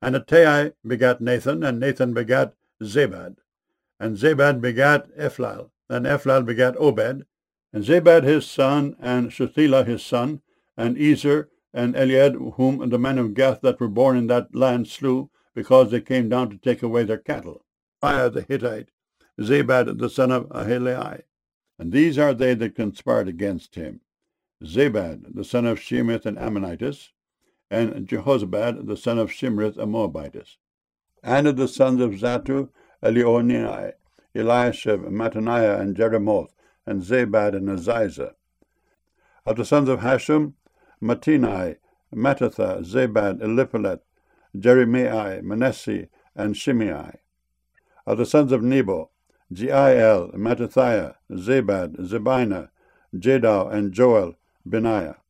And Attai begat Nathan, and Nathan begat Zabad. And Zabad begat Ephlal, and Ephlal begat Obed, and Zabad his son, and Shuthelah his son, and Ezer, and Eliad, whom the men of Gath that were born in that land slew, because they came down to take away their cattle. Uriah the Hittite, Zabad the son of Ahilai. And these are they that conspired against him: Zabad the son of Shemith and Ammonitis, and Jehozabad the son of Shimrith a Moabitess. And of the sons of Zatu, Elionai, Eliashib, Mattaniah, and Jeremoth, and Zabad and Aziza. Of the sons of Hashum, Mattenai, Mattatha, Zabad, Eliphalet, Jeremiah, Manasseh, and Shimei. Of the sons of Nebo, Jeiel, Mattathiah, Zabad, Zebina, Jadau, and Joel, Benaiah.